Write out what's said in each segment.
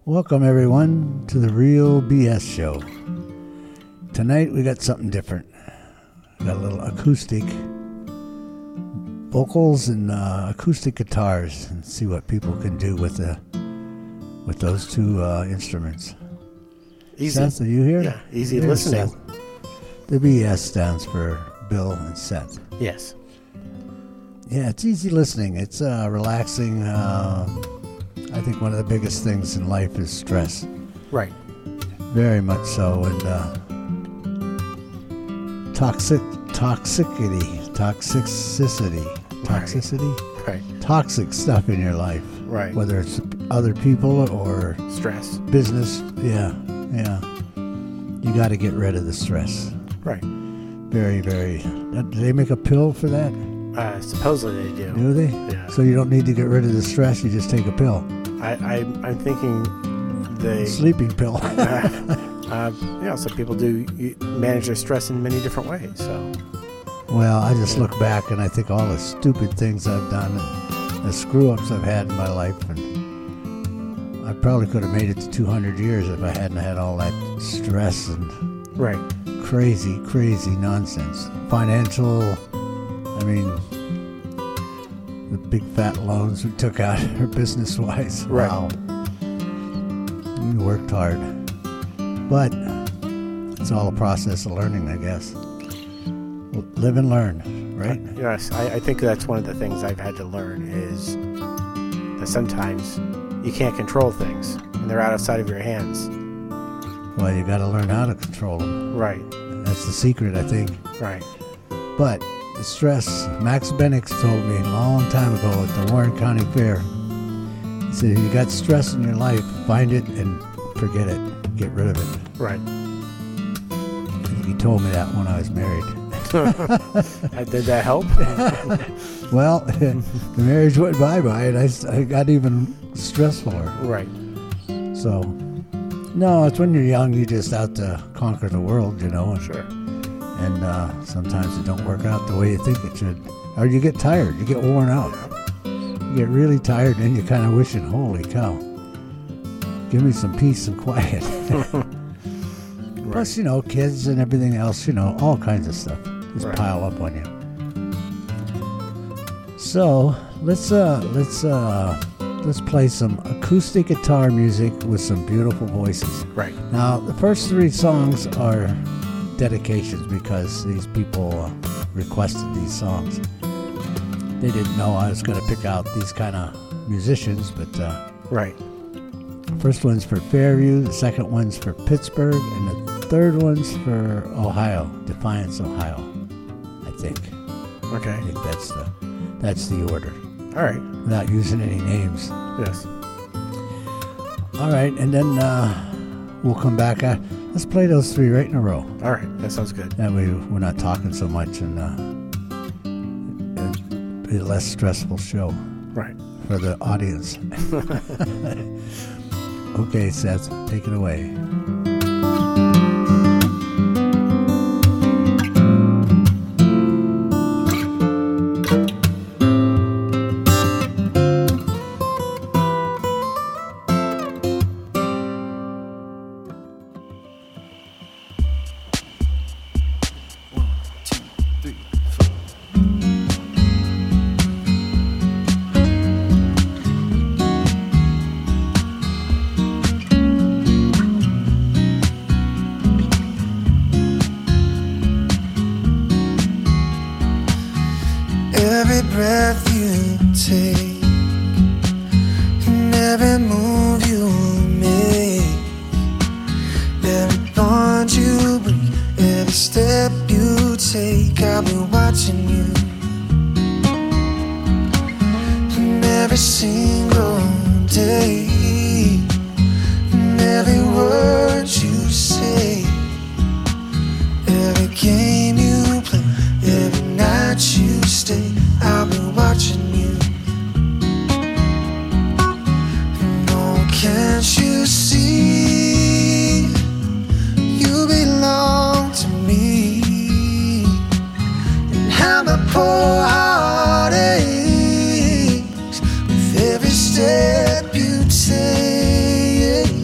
Welcome, everyone, to the Real BS Show. Tonight, we got something different. We got a little acoustic vocals and acoustic guitars, and see what people can do with those two instruments. Easy. Seth, are you here? Yeah, easy listening. Seth. The BS stands for Bill and Seth. Yes. Yeah, it's easy listening. It's relaxing. I think one of the biggest things in life is stress. Right. Very much so. And toxicity, Right. toxic stuff in your life. Right. Whether it's other people or Stress. business. Yeah. You got to get rid of the stress. Right. Very, very. Do they make a pill for that? Supposedly they do. Do they? Yeah. So you don't need to get rid of the stress. You just take a pill. I'm thinking they... Sleeping pill. Some people do manage their stress in many different ways, so... Well, I just look back and I think all the stupid things I've done and the screw-ups I've had in my life, and I probably could have made it to 200 years if I hadn't had all that stress and Right. crazy nonsense. Financial, I mean, the big fat loans we took out business-wise. Right. Wow. We worked hard. But it's all a process of learning, I guess. Live and learn, right? Yes, I think that's one of the things I've had to learn is that sometimes you can't control things, and they're outside of your hands. Well, you got to learn how to control them. Right. That's the secret, I think. Right. But the stress, Max Benix told me a long time ago at the Warren County Fair. He said, if you got stress in your life, find it and forget it. Get rid of it. Right. He told me that when I was married. Did that help? Well, the marriage went bye-bye, and I got even stressful. Right. So, no, it's when you're young, you're just out to conquer the world, you know. Sure. And sometimes it don't work out the way you think it should. Or you get tired, you get worn out. You get really tired, and you're kind of wishing, holy cow, give me some peace and quiet. Right. Plus, you know, kids and everything else, you know, all kinds of stuff just Right. pile up on you. So let's play some acoustic guitar music with some beautiful voices. Right. Now, the first three songs are dedications because these people requested these songs. They didn't know I was going to pick out these kind of musicians, but Right. the first one's for Fairview, the second one's for Pittsburgh, and the third one's for Ohio, Defiance, Ohio, I think. Okay. I think that's the order, All right. without using any names. Yes. All right, and then we'll come back. Let's play those three right in a row. All right. That sounds good. That way we're not talking so much, and it'll be a less stressful show Right. for the audience. Okay, Seth, take it away. Every breath you take and every move you make, every bond you break, every step you take, I'll be watching you. And every single day, and every word you say, every game you play, every night you stay, I'll be watching you. And oh, can't you see, you belong to me, and how my poor heart aches with every step you take.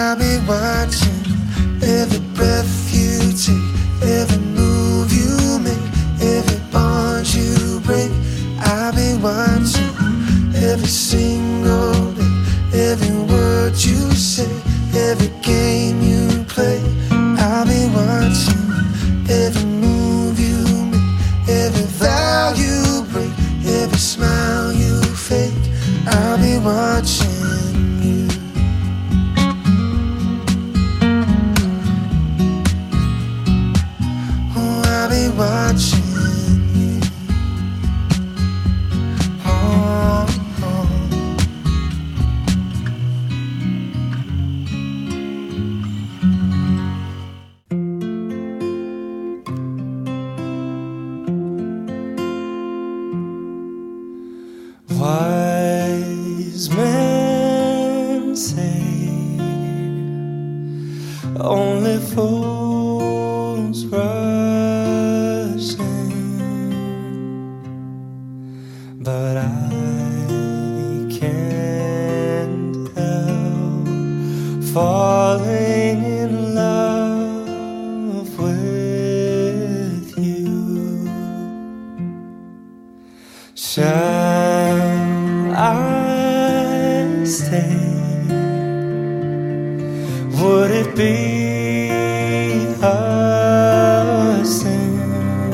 I'll be watching every breath you take, every move you make, every bond you break. I'll be watching every single day, every word you say, every game you play. I'll be watching every move you make, every vow you break, every smile you fake. I'll be watching you. Oh, I'll be watching you. Oh, oh. Wise men say only fools rush in, but I can't help falling in love with you. Shall I stay? Would it be a sin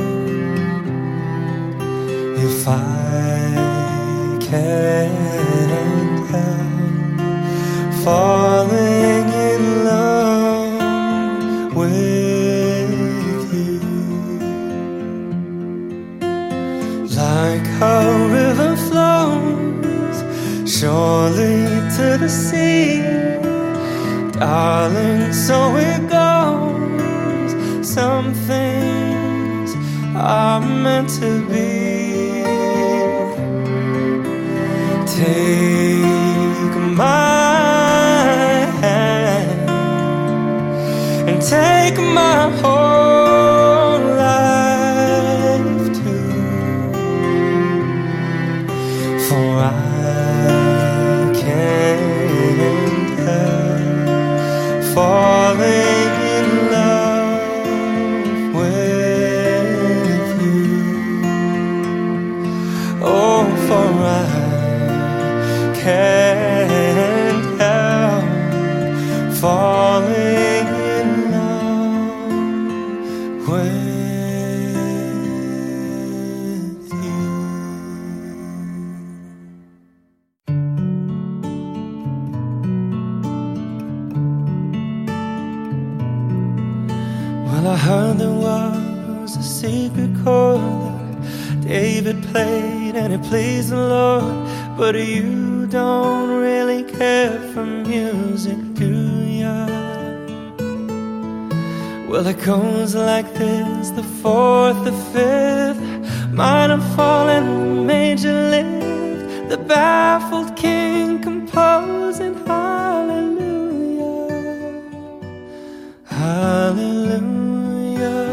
if I can't help falling in love with you? Like a river flows surely to the sea, darling, so it goes. Some things are meant to be. Take my hand and take my whole life too, for I can't help falling in love with you. Oh, for I can't help falling in love with you. Well, I heard there was a secret chord that David played and it pleased the Lord. But you don't really care for music, do ya? Well, it goes like this: the fourth, the fifth, minor fall and major lift, the baffled king composing hallelujah, hallelujah,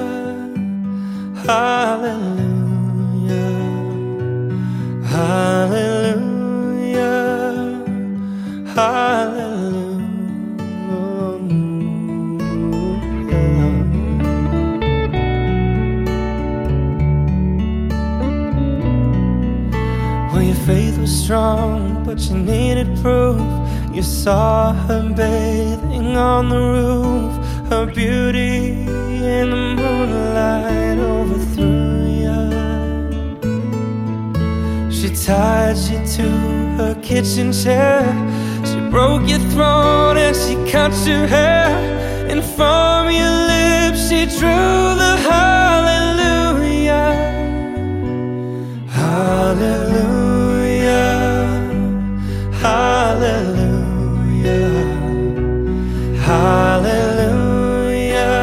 hallelujah, hallelujah, well, your faith was strong, but you needed proof. You saw her bathing on the roof, her beauty in the moonlight overthrew you. She tied you to her kitchen chair, she broke your throat and she cut your hair, and from your lips she drew the hallelujah, hallelujah, hallelujah, hallelujah,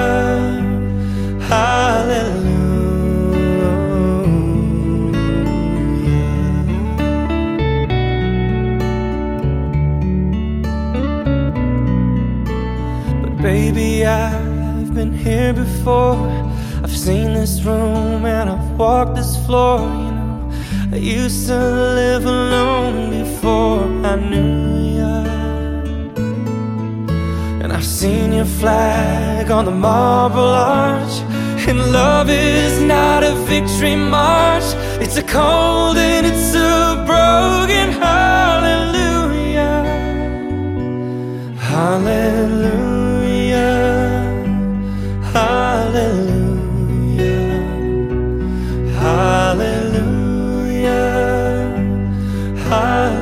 hallelujah. But baby, I've been here before. I've seen this room and I've walked this floor. You know, I used to live alone before I knew ya, and I I've seen your flag on the Marble Arch. And love is not a victory march. It's a cold and it's a broken hallelujah. Hallelujah. Hallelujah. Hallelujah. Hallelujah.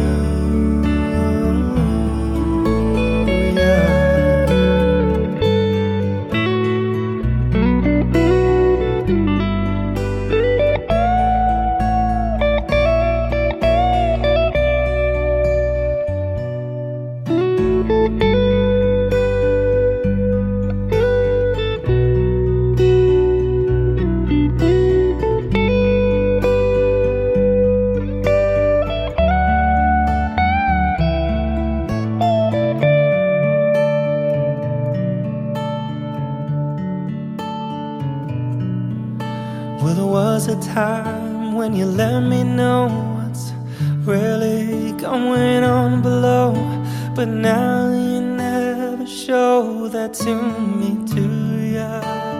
Well, there was a time when you let me know what's really going on below, but now you never show that to me, do ya?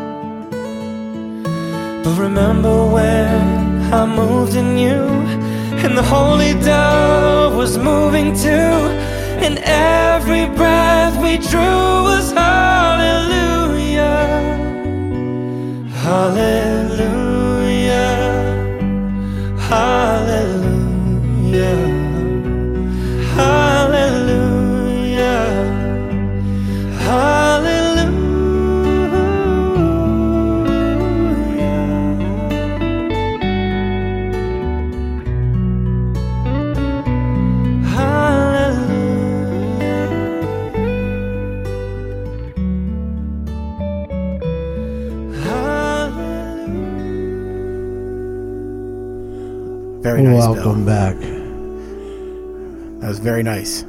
But remember when I moved in you, and the holy dove was moving too, and every breath we drew was hallelujah. Hallelujah. Hallelujah. Hallelujah. Very nice, Welcome Bill. back. That was very nice.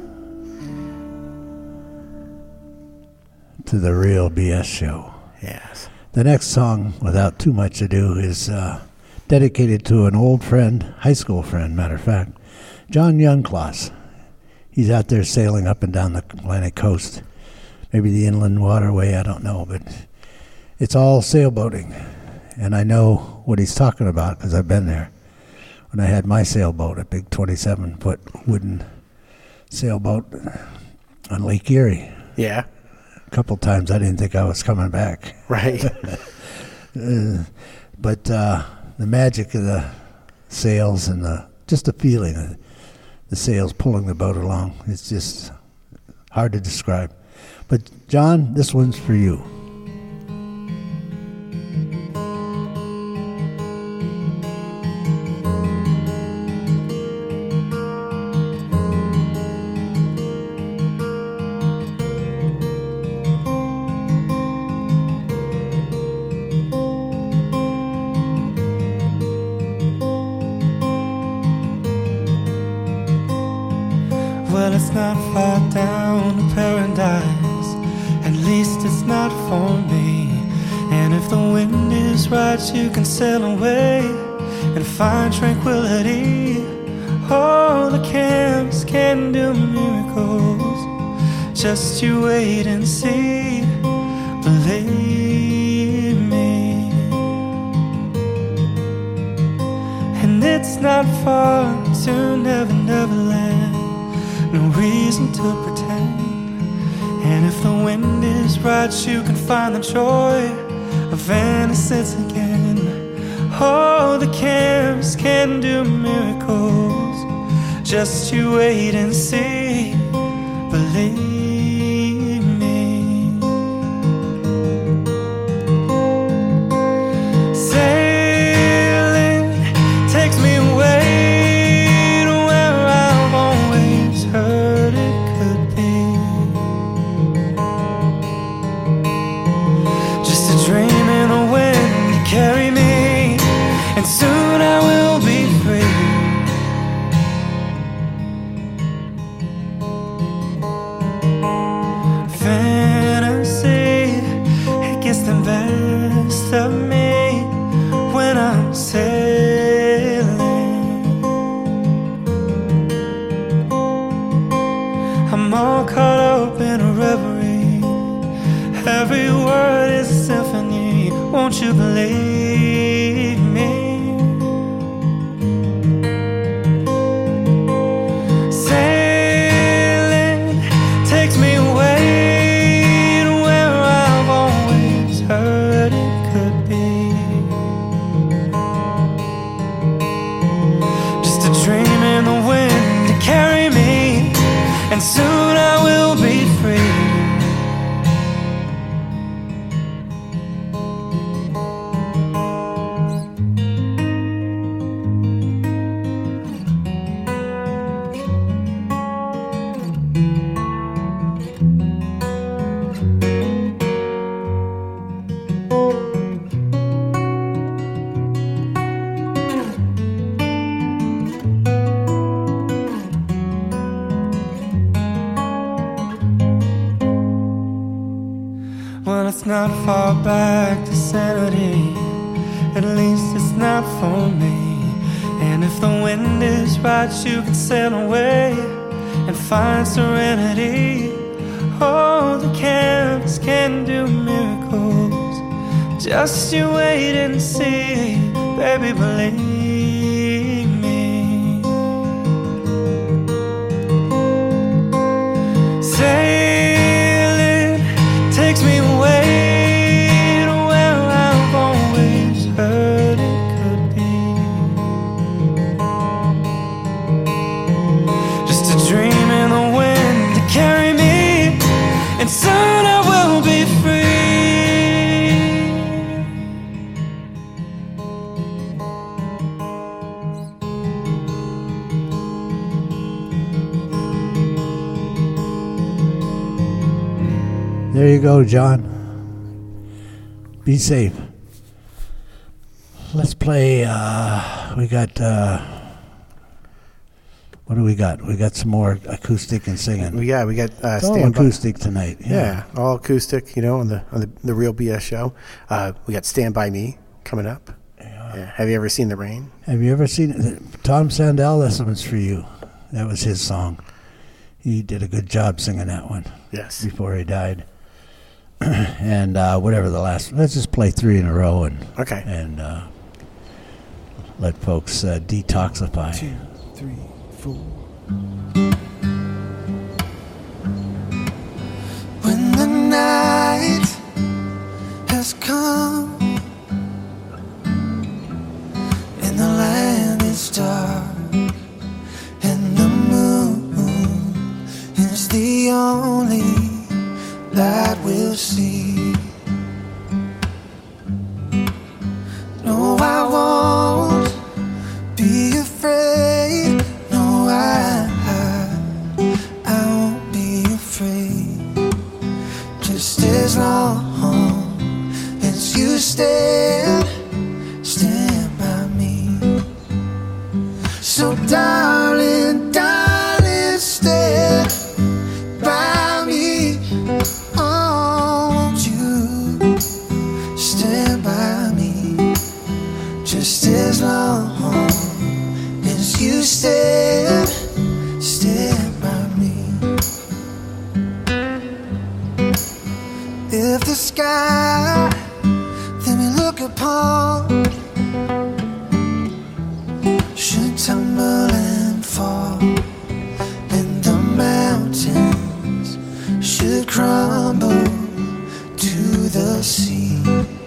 To the Real BS Show. Yes. The next song, without too much ado, is dedicated to an old friend, high school friend, matter of fact, John Youngclass. He's out there sailing up and down the Atlantic coast. Maybe the inland waterway, I don't know, but it's all sailboating. And I know what he's talking about because I've been there. When I had my sailboat, a big 27-foot wooden sailboat on Lake Erie. Yeah. A couple times I didn't think I was coming back. Right. But the magic of the sails and just the feeling of the sails pulling the boat along, it's just hard to describe. But John, this one's for you. Well, it's not far down to paradise. At least it's not for me. And if the wind is right, you can sail away and find tranquility. Oh, the camps can do miracles. Just you wait and see. Believe me. And it's not far to Never Never Land. No reason to pretend. And if the wind is right, you can find the joy of innocence again. Oh, the camps can do miracles. Just you wait and see. Believe me. Sailing takes me away to where I've always heard it could be. Just a dream in the wind to carry me, and soon I will be free. Fantasy, it gets the best of me when I'm sailing. I'm all caught up in a reverie, Every word is a symphony, won't you believe me? Sailing takes me away to where I've always heard it could be. Just a dream in the wind to carry me, and soon I will be free. Well, it's not far back to sanity, at least it's not for me. And if the wind is right, you can sail away and find serenity. Oh, the canvas can do miracles. Just you wait and see, baby, believe me. Sailing takes me away to where I've always heard it could be. Just a dream in the wind to carry me, and soon I will be free. There you go, John. Be safe. Let's play. We got. What do we got? We got some more acoustic and singing. We got It's all Stand By. acoustic tonight. Yeah, all acoustic, on the Real BS show. We got Stand By Me coming up. Yeah. Have you ever seen The Rain? Have you ever seen Tom Sandell? This one's for you. That was his song. He did a good job singing that one Yes. before he died. And whatever the last. Let's just play 3 in a row Okay. and let folks detoxify. 2, 3, 4. When the night has come and the land is dark and the moon is the only light we'll see. No, I won't be afraid. No, I won't be afraid. Just as long as you stand by me. So darling, darling, stand by me. Oh, won't you stand by me? Just as long as you stand by me. If the sky that we look upon should tumble and fall, and the mountains should crumble to the sea,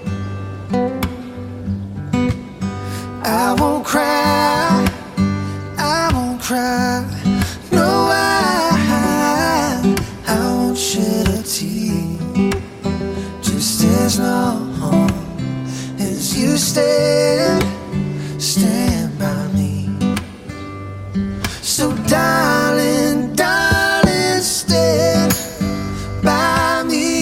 I won't cry, I won't cry. No, I won't shed a tear. Just as long as you stand by me. So darling, darling, stand by me.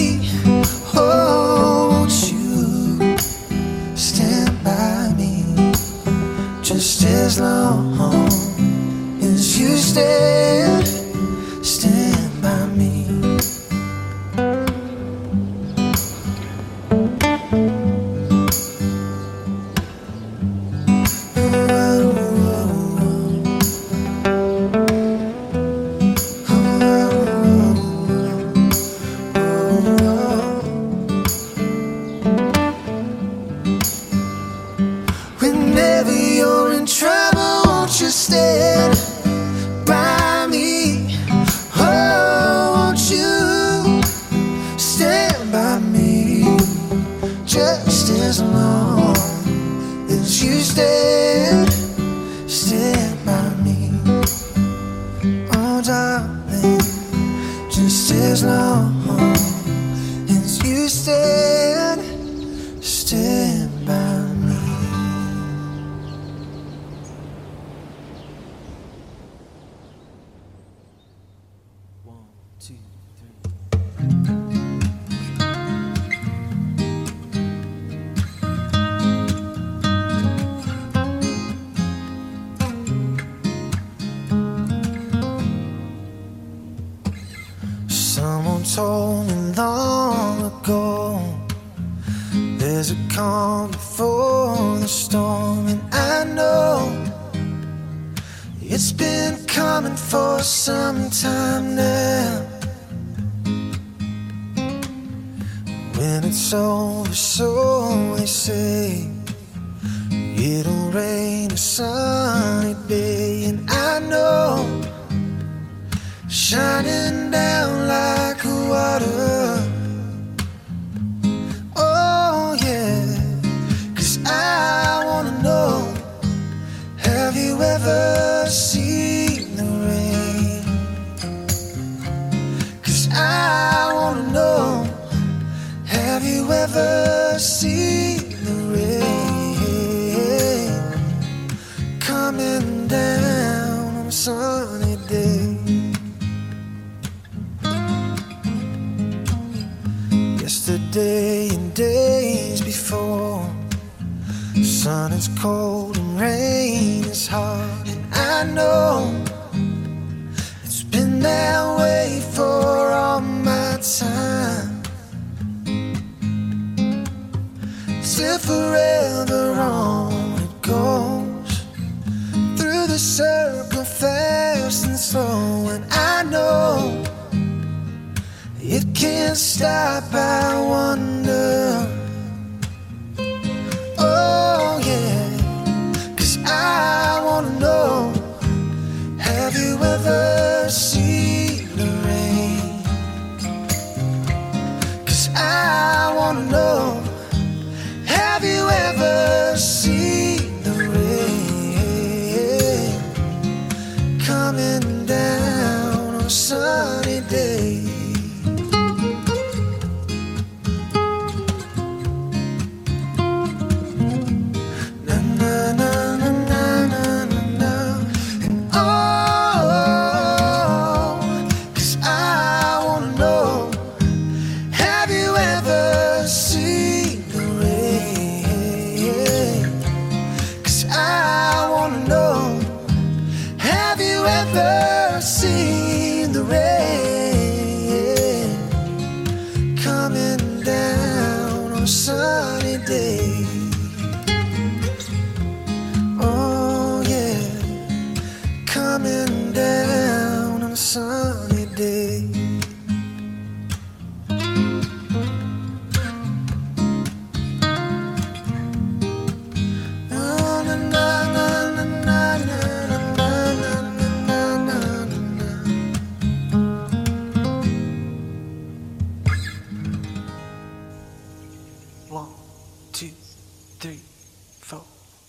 Oh, darling, just as long as you stand by me. One, two, three. Someone told me long ago there's a calm before the storm, and I know it's been coming for some time now. When it's over, so they say, it'll rain a sunny day, and I know shining down like water. Oh yeah, 'cause I wanna know, have you ever seen the rain? 'Cause I wanna know, have you ever seen the rain coming down on a sunny day? Yesterday and days before, sun is cold and rain is hard, and I know it's been that way for all my time. Till forever on it goes, through the circle fast and slow, and I know it can't stop, I wonder. Oh yeah, 'cause I wanna know, have you ever seen the rain? 'Cause I wanna know, have you ever seen the rain coming down on a sunny day? Seen the rain coming down on a sunny day. Oh yeah, coming down on a sunny day. One, two, three, four.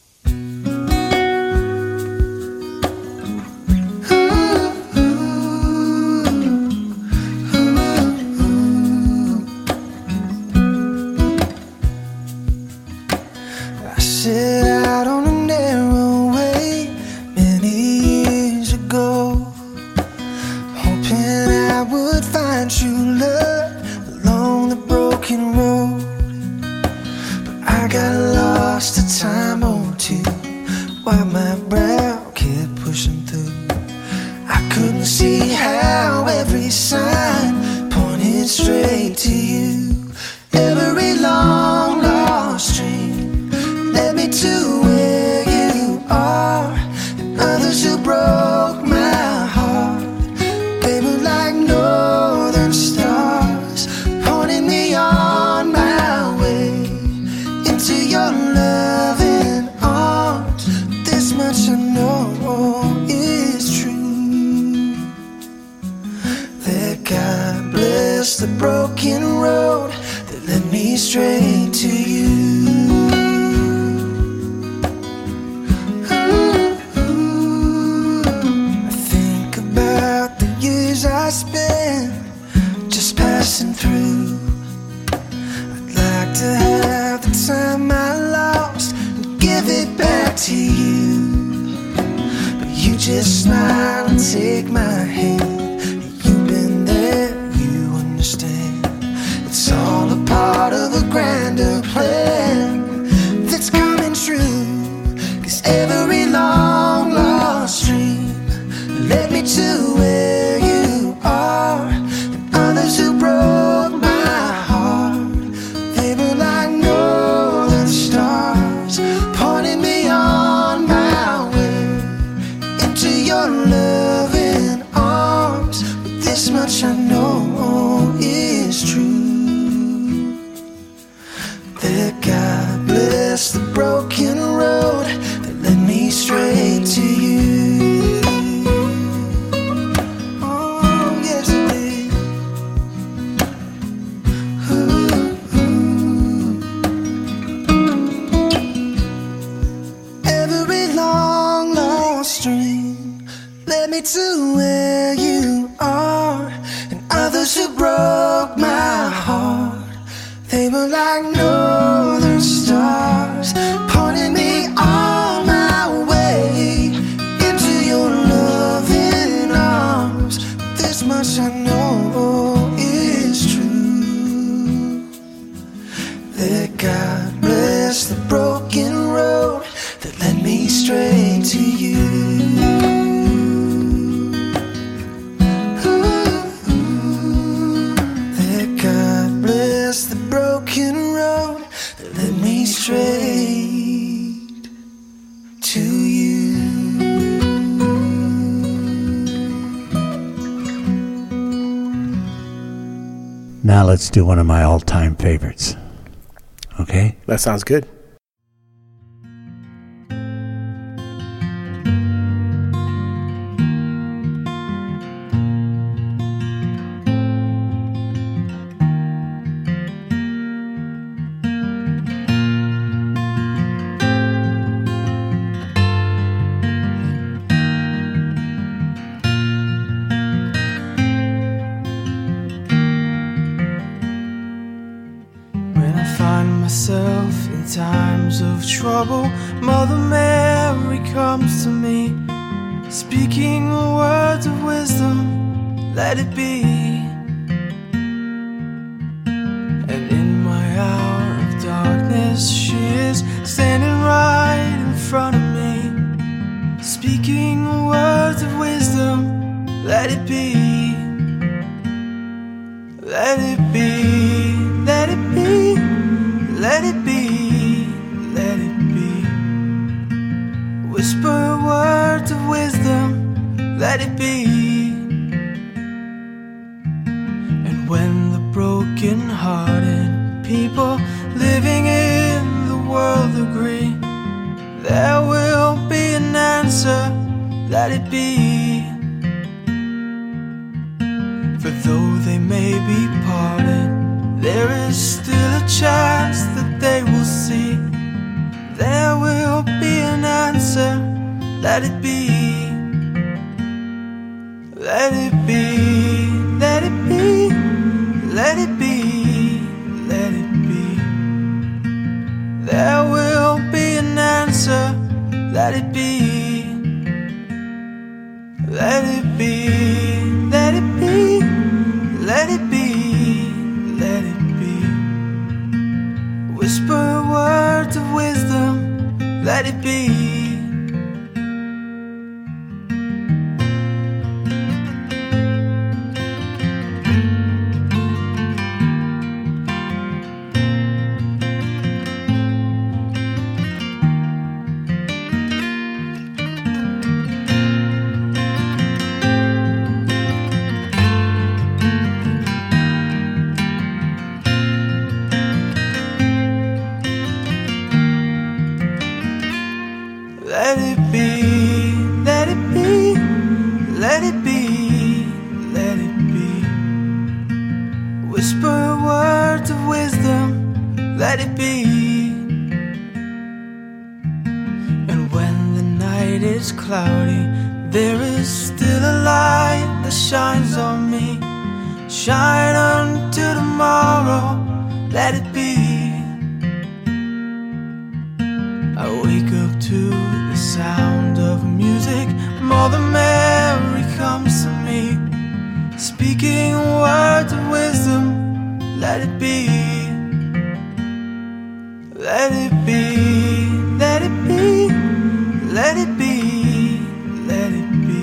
I set out on a narrow way many years ago, hoping I would find true love along the broken road. I got lost a time or two while my brow kept pushing through. I couldn't see how every sign pointed straight to you. Every long lost stream led me to where you are, and others who broke my heart, they were like northern stars, pointing me on my way into your loving arms. This much I know is true, that God bless the broken road that led me straight to you. I think about the I spend just passing through. I'd like to have the time I lost and give it back to you, but you just smile and take my hand. You've been there, you understand. It's all a part of a grander plan that's coming true. 'Cause every long lost dream led me to where you are, and others who broke my heart, they were like northern stars, pointing me on my way into your loving arms. But this much I know is true, that God bless the broken road that led me straight to you. To where you are, and others who broke my heart, they were like northern stars, pointing me on my way into your loving arms. This much I know is true, that God bless the broken road that led me straight to you. The broken road that led me straight to you. Now let's do one of my all-time favorites. Okay? That sounds good. Times of trouble, Mother Mary comes to me, speaking words of wisdom, let it be. And in my hour of darkness, she is standing right in front of me, speaking words of wisdom, let it be. Let it be, let it be, let it be. Whisper words of wisdom, let it be. And when the broken-hearted people living in the world agree, there will be an answer, let it be. For though they may be parted, there is still a chance that they will see. There will be an answer, let it be. Let it be, let it be, let it be, let it be. There will be an answer, let it be. Let it be, let it be, let it be, let it be. Whisper words of wisdom, let it be. Let it be, let it be, let it be, let it be. Whisper words of wisdom, let it be. And when the night is cloudy, there is still a light that shines on me. shine until tomorrow, let it be. I wake up to the sound of music, more the memory comes to me, speaking words of wisdom, let it be. Let it be, let it be, let it be, let it be.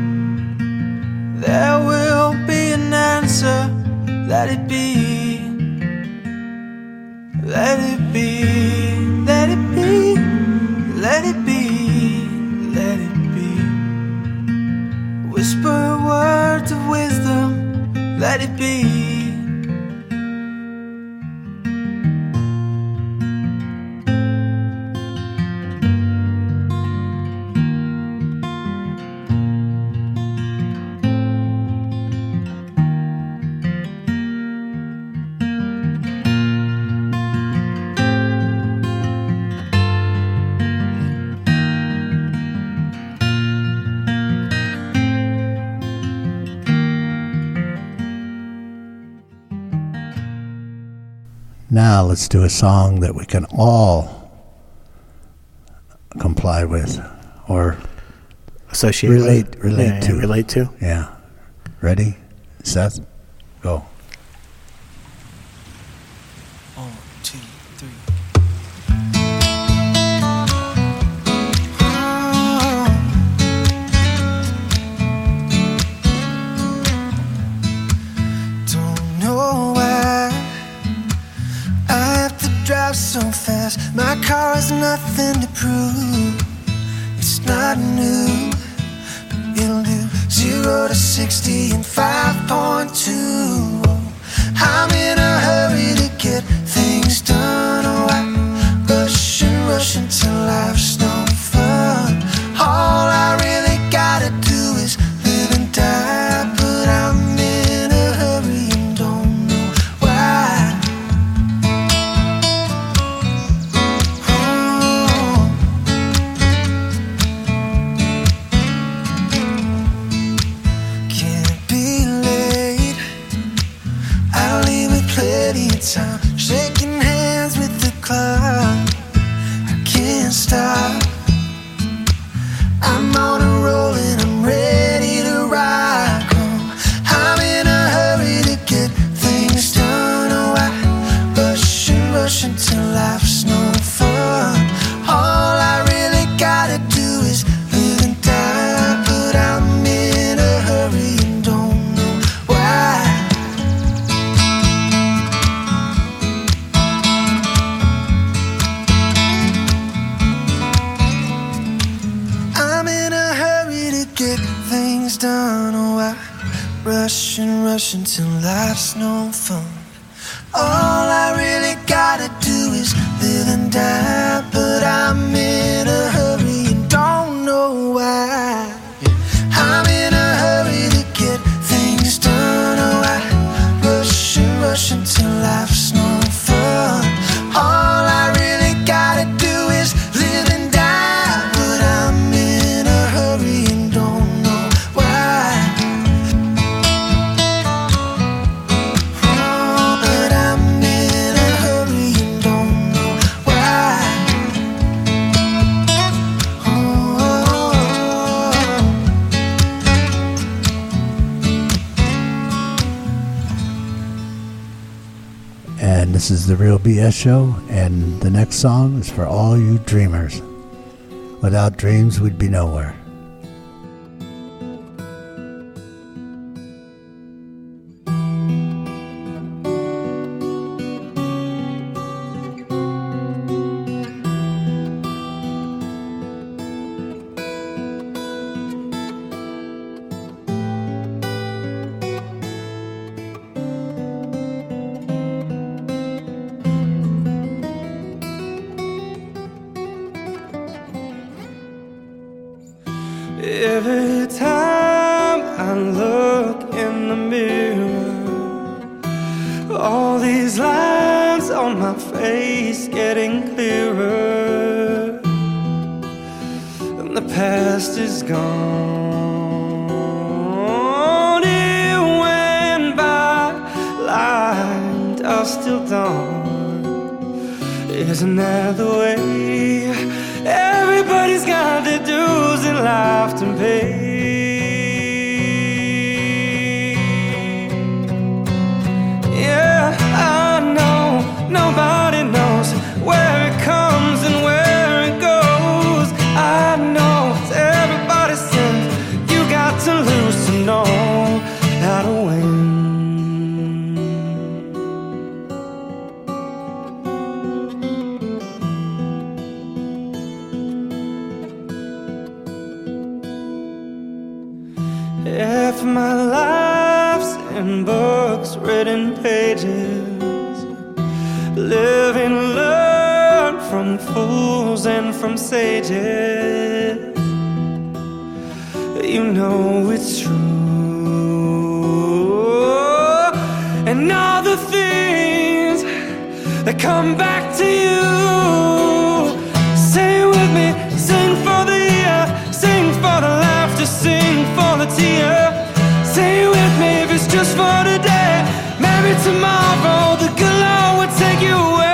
There will be an answer, let it be. Let it be, let it be, let it be, let it be. Whisper words of wisdom, let it be. Now let's do a song that we can all comply with or Associate relate with. relate to. Relate to. Yeah. Ready? Seth? Go. 1, 2, 3. Don't know why I have to drive so fast. My car has nothing to prove. It's not new, but it'll do 0 to 60 in 5.2. I'm in a hurry to get things done. Oh, I rush and rush until life's no fun. All I really gotta do is live and die, but I'm in a hurry and don't know why. Oh. Can't be late, I'll leave with plenty of time. Shaking hands with the clock, I can't stop. I'm on a roll and I'm ready to rock. Oh, I'm in a hurry to get things done. Oh, I rush and rush until life's no fun. All I really gotta do is live and die, but I'm in a hurry and don't know why. I'm in a hurry to get things done. Oh, I rush and rush until life's no fun. All I really gotta do is live and die, but I'm in a hurry and don't know why. I'm in a hurry to get things done. Oh, I rush and rush until life's no fun. All I really gotta do is live and die, but I'm in a hurry and don't know why. Oh, but I'm in a hurry and don't know why. Oh. And this is the Real BS Show, and the next song is for all you dreamers. Without dreams, we'd be nowhere. Every time I look in the mirror, all these lines on my face getting clearer, and the past is gone. It went by dawn. Isn't that the way? Everybody's got their dues in life to pay. Yeah, I know nobody knows where it comes and where it goes. I know it's everybody's sin. You got to lose to know how to win. If my life's in books, written pages, live and learn from fools and from sages, you know it's true. And all the things that come back to you, sing with me, sing for the year, sing for the laughter, sing for the tear. Sing with me if it's just for today. Maybe tomorrow the good Lord will take you away.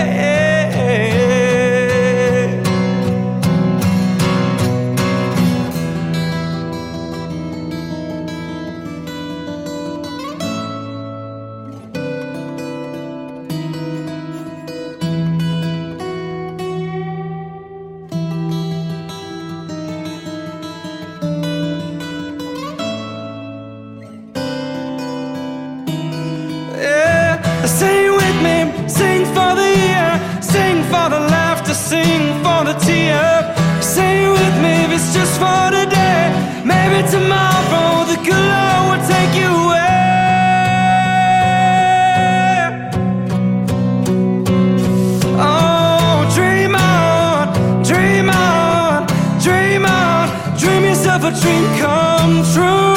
Sing with me, sing for the year, sing for the laughter, sing for the tear. Sing with me if it's just for today. Maybe tomorrow the good Lord will take you away. Oh, dream on, dream on, dream on. Dream yourself a dream come true.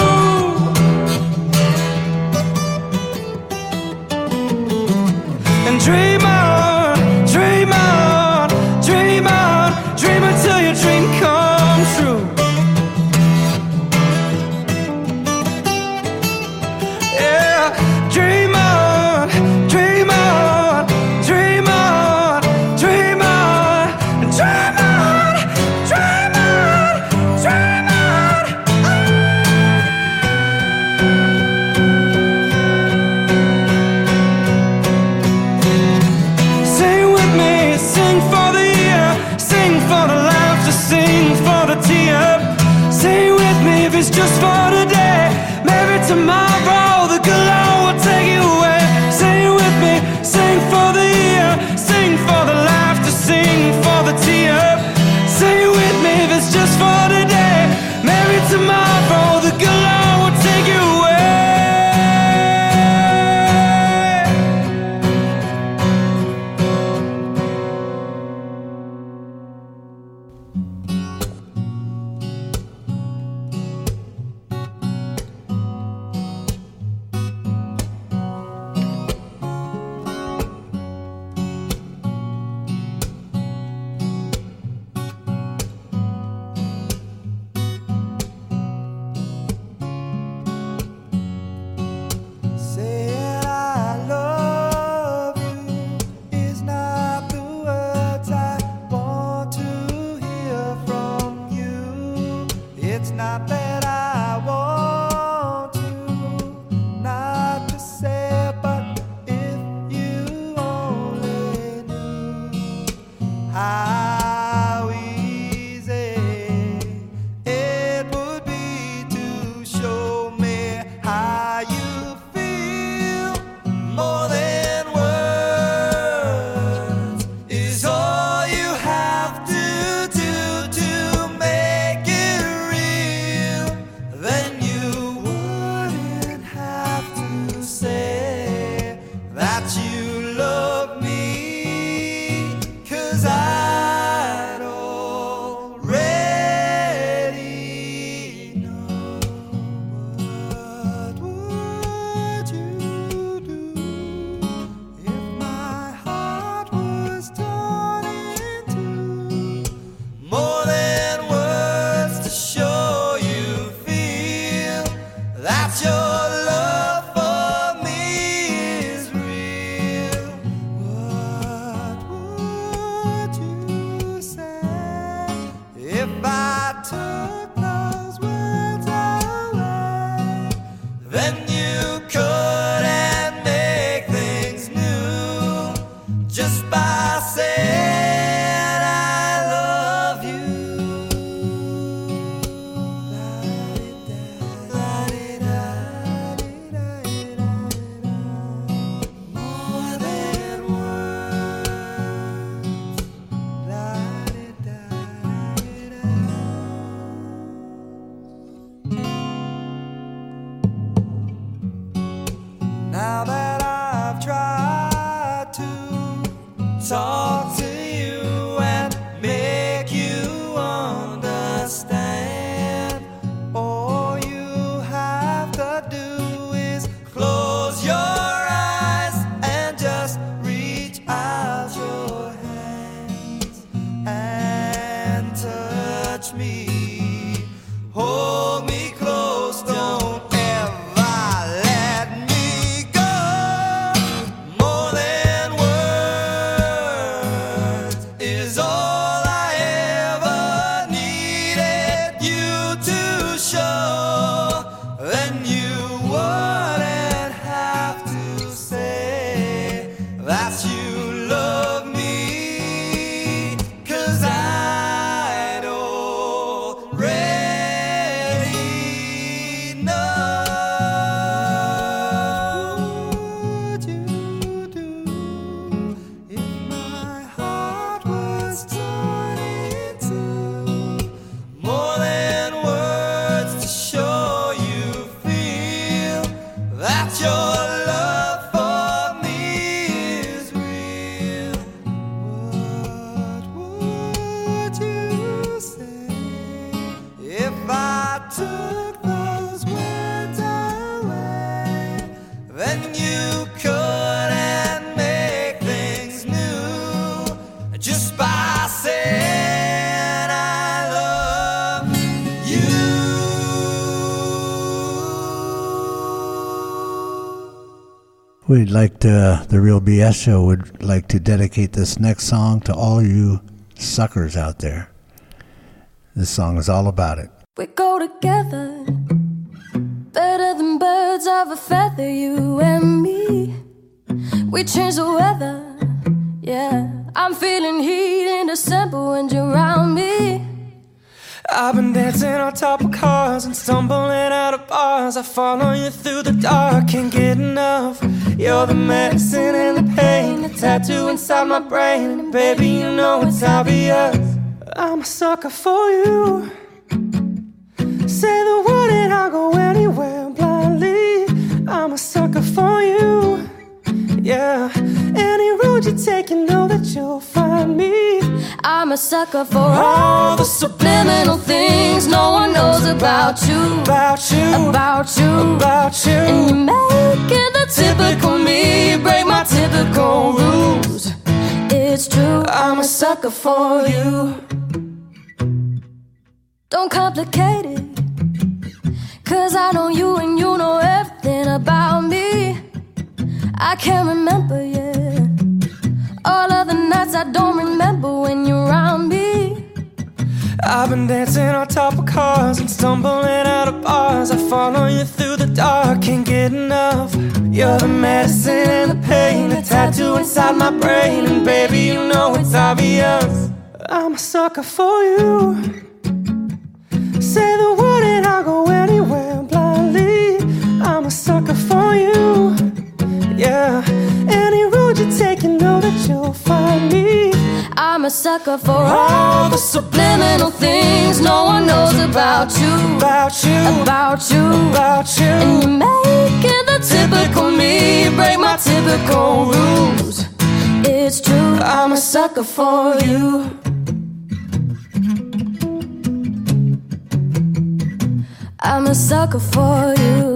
Dream on, dream on, dream on, dream until your dream comes true. Yeah, dream on, dream on, dream on, dream on, dream on, dream on, dream on. Sing for the year, sing for the laughter, sing for the tear. Sing with me if it's just for today. Maybe tomorrow the good Lord will take you away. Sing with me, sing for the year, sing for the laughter, sing for the tear. Sing with me if it's just for today. Maybe tomorrow the good Lord will take you away. Now that I've tried to talk to you and make you understand, all you have to do is close your eyes and just reach out your hands and touch me. Hold me close, don't ever let me go. More than words is all I ever needed you to show. Then you wouldn't have to say that you love me, 'cause I'd already know. What would you do if my heart was torn in two? More than words to show you feel that your love for me is real. What would you say if I took those words away? Then you couldn't make things new just by saying I love you. We'd like to, the Real BS Show would like to dedicate this next song to all you suckers out there. This song is all about it. We go together, better than birds of a feather, you and me. We change the weather, yeah. I'm feeling heat in December when you're around me. I've been dancing on top of cars and stumbling out of bars. I follow you through the dark, can't get enough. You're the medicine and the pain, the tattoo inside my brain. And baby, you know it's obvious, I'm a sucker for you. Say the word and I'll go anywhere blindly. I'm a sucker for you, yeah. Any road you take, you know that you'll find me. I'm a sucker for all the subliminal things no one knows about you. About you, About you, about you. and you make it the typical me, break my typical rules. It's true, I'm a sucker for you. don't complicate it, 'cause I know you and you know everything about me. I can't remember, yeah, all of the nights I don't remember when you're around me. I've been dancing on top of cars and stumbling out of bars. I follow you through the dark, can't get enough. You're the medicine and the pain, the tattoo inside my brain. And baby, you know it's obvious, I'm a sucker for you. Say the word and I'll go anywhere blindly. I'm a sucker for you, yeah. Any road you take, you know that you'll find me. I'm a sucker for all the subliminal things no one knows about you. About you, About you, about you. and you make it the typical me, break my typical rules. It's true, I'm a sucker for you. I'm a sucker for you.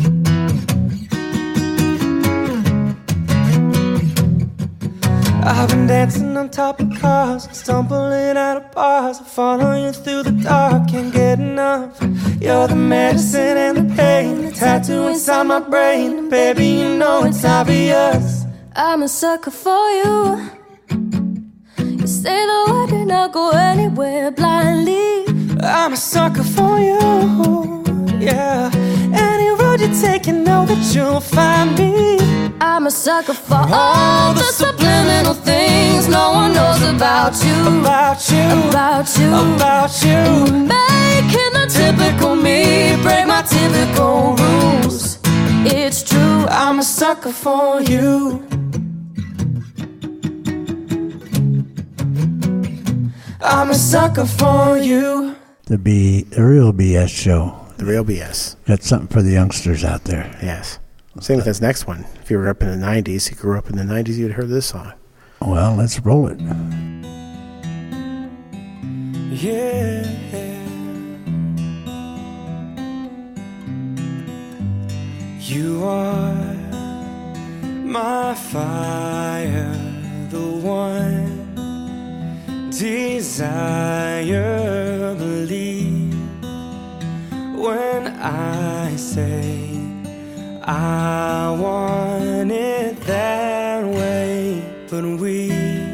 I've been dancing on top of cars, stumbling out of bars. I follow you through the dark, can't get enough. You're the medicine and the pain, the tattoo inside my brain. And baby, you know it's obvious, I'm a sucker for you. You say the word and I'll go anywhere blindly. I'm a sucker for you, yeah. Any road you take, you know that you'll find me. I'm a sucker for all the subliminal things no one knows about you. About you, About you, about you. making the typical me, break my typical rules. It's true, I'm a sucker for you. I'm a sucker for you. The Real BS Show. The Real BS. Got something for the youngsters out there. Yes. Same with this next one. If you were up in the 90s, you grew up in the 90s, you'd heard this song. Well, let's roll it. Yeah. You are my fire, the one desire, believe when I say I want it that way. But we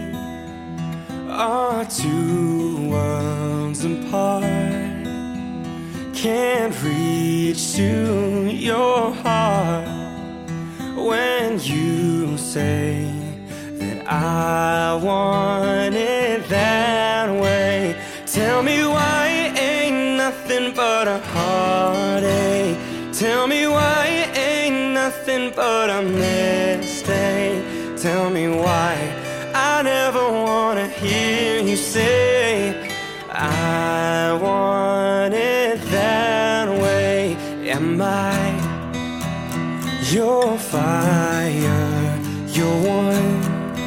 are two worlds apart, can't reach to your heart when you say that I want it that way. Tell me why it ain't nothing but a heartache. Tell me why it ain't nothing but a mistake. Tell me why I never wanna hear you say I want it that way. Am I your fire, your one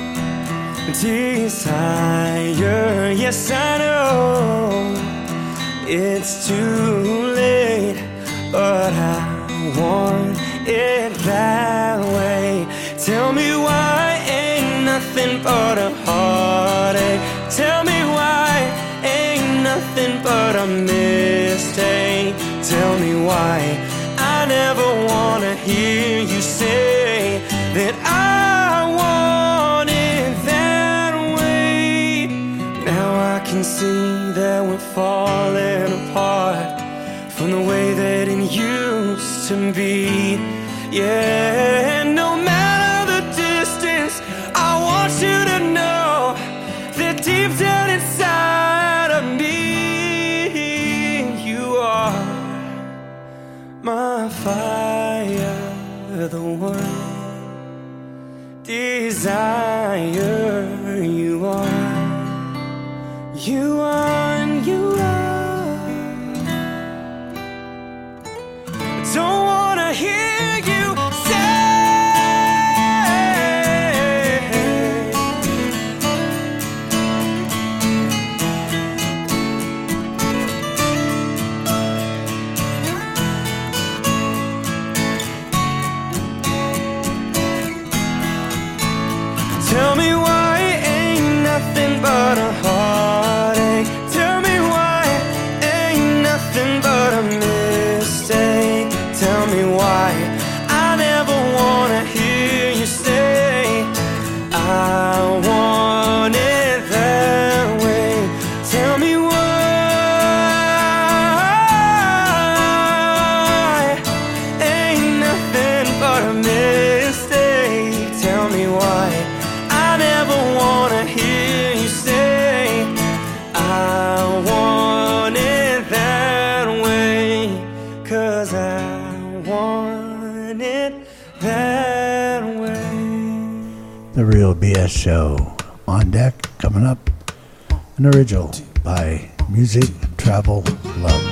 desire? Yes, I know it's too late, but I want it that way. Tell me why ain't nothing but a heartache. Tell me why ain't nothing but a mistake. Tell me why I never wanna hear you say that I want it that way. Now I can see that we're falling apart from the way that it used to be. Yeah, no matter the distance, I want you to know that deep down inside of me, you are my fire, the one desire. You are, you are, you are. Don't wanna hear you say tell me why ain't nothing but a heartache. Tell me why ain't nothing but a mistake. Tell me why I never wanna hear you say I want it that way. Tell me why ain't nothing but a mistake. Tell me why I never wanna hear you say I want it that way. 'Cause I want it that way. The Real BS Show. On deck, coming up, an original by Music Travel Love.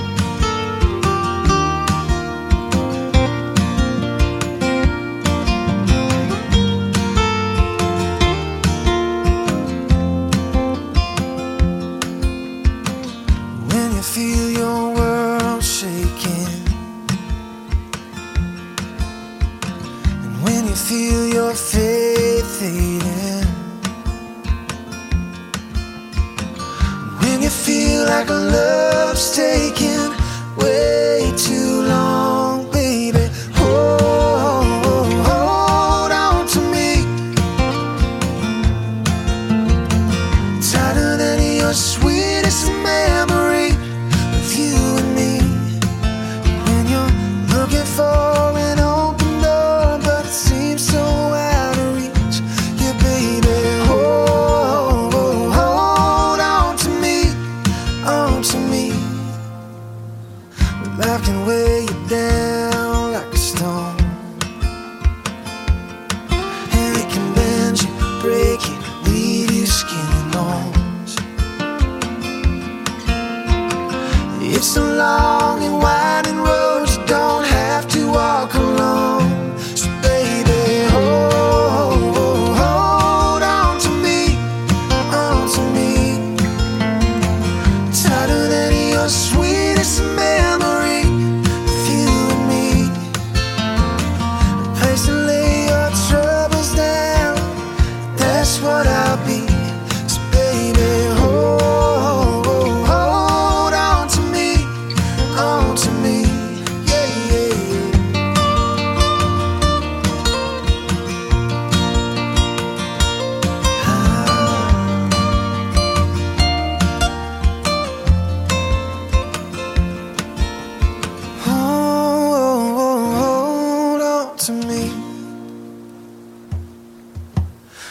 When you feel your world shaking, and when you feel your faith fading, when you feel like love's taking way too long, baby, hold on to me tighter than your sweetest memory of you and me. When you're looking for an open door, but it seems so out of reach, yeah, baby, hold on to me, on to me.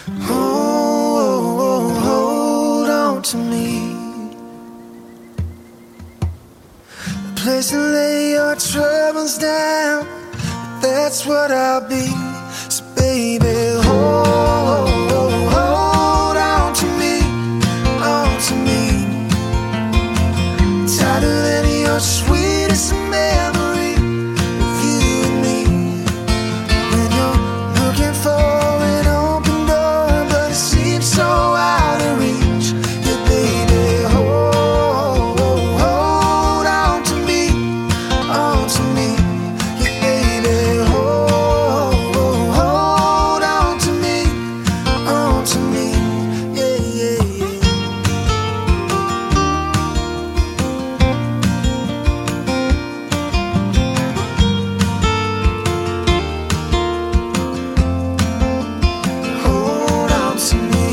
Oh, hold on to me. A place to lay your troubles down, that's what I'll be. So baby, hold on to me, on to me. Tighter than your sweetest memory of you and me. When you're looking for an open door, but it seems so out of reach. Yeah, baby, hold on to me, on to me. Yeah, baby, hold on to me, on to me. Yeah, yeah, yeah. Hold on to me.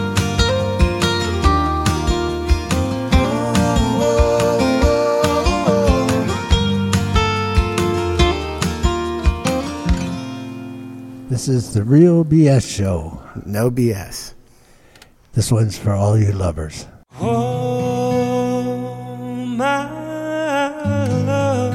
This is the Real BS Show. No BS. This one's for all you lovers. Oh, my love,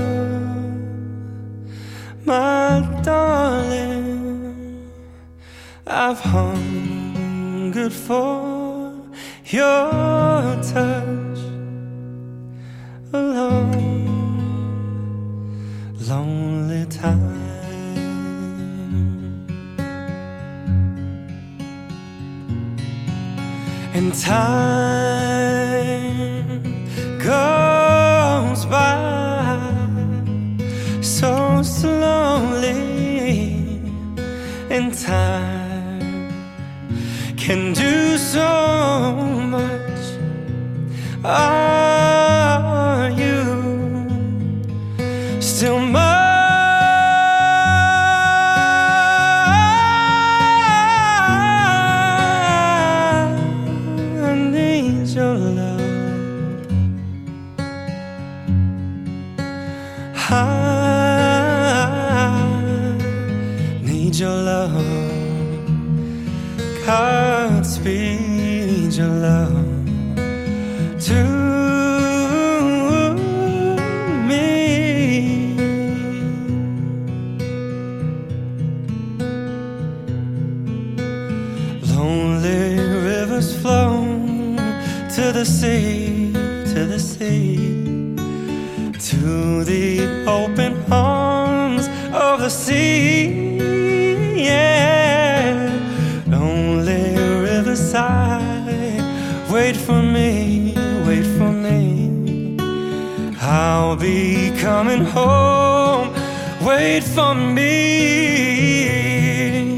my darling, I've hungered for your touch a long, lonely time. And time goes by so slowly, and time can do so much. Are you still mine? Your love, I need your love. Godspeed your love to me. Lonely rivers flow to the sea, to the sea, to the open arms of the sea. Yeah, lonely riverside, wait for me, wait for me. I'll be coming home, wait for me.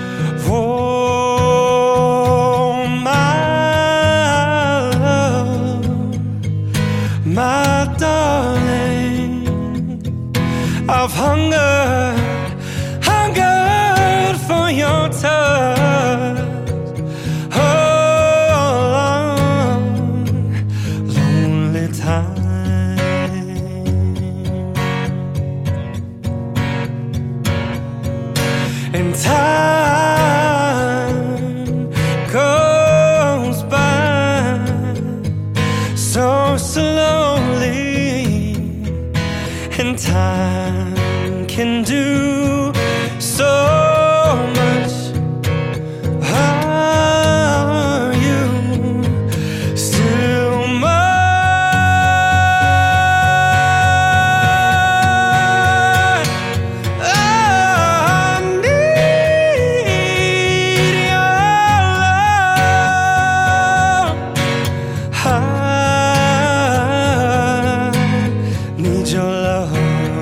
Oh, my darling, I've hungered for your touch. Oh, long, lonely time. And time goes by so slowly, and time can do so much. Are you still mine? I need your love. Need your love.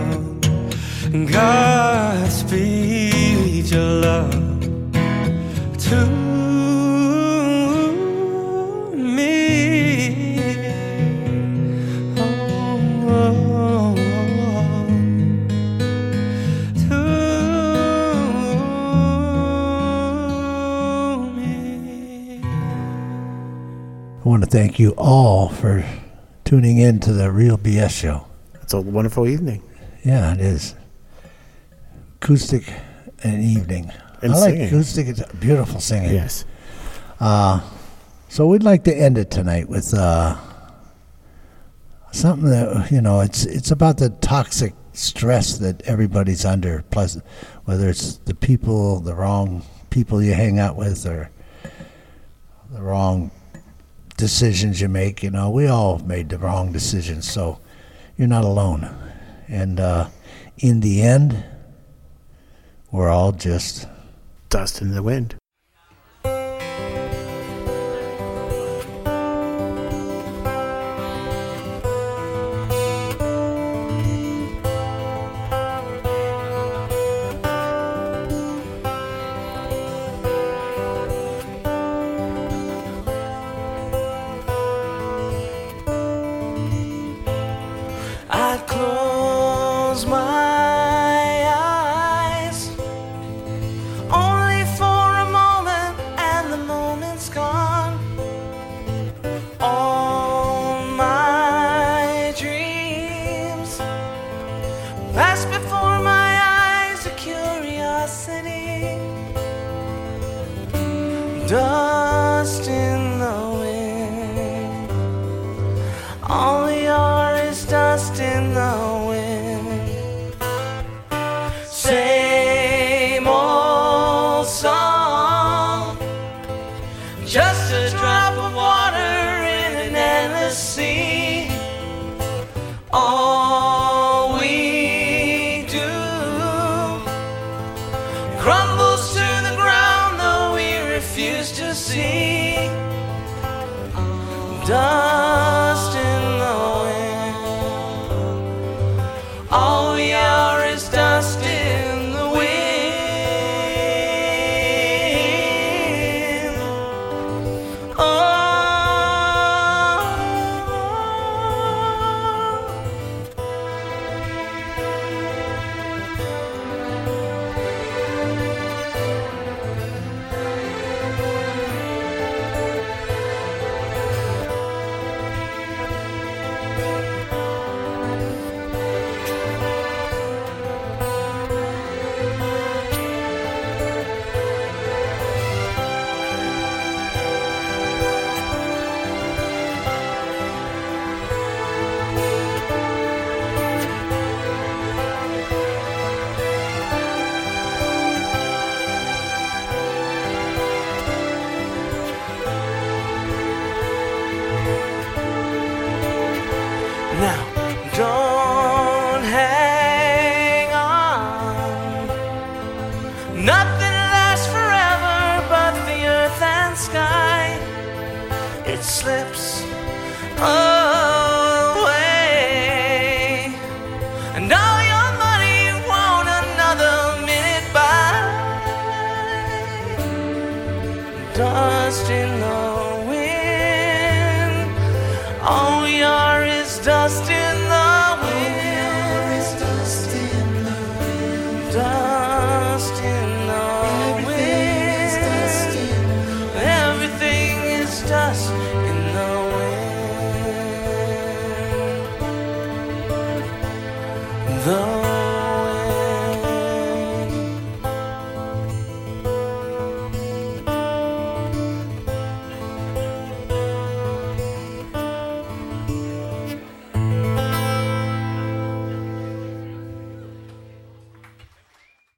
Godspeed your love to me. Oh, to me. I want to thank you all for tuning in to the Real BS Show. It's a wonderful evening. Yeah, it is. Acoustic and evening. And I like singing. acoustic guitar. Beautiful singing. Yes. So we'd like to end it tonight with something that, it's about the toxic stress that everybody's under, plus whether it's the wrong people you hang out with, or the wrong decisions you make. We all made the wrong decisions, so you're not alone. And in the end, we're all just dust in the wind. I'd close my eyes only for a moment, and the moment's gone. All my dreams pass before my eyes, a curiosity, dust in the wind. All we are is dust in the wind. Same old song, just a drop of water in an endless sea. All we do crumbles to the ground, though we refuse to see. Dust in the wind. All we are is dust in the wind. Oh. Now, don't hang on. Nothing lasts forever but the earth and sky. It slips away, and all your money won't another minute buy. Dust in the wind.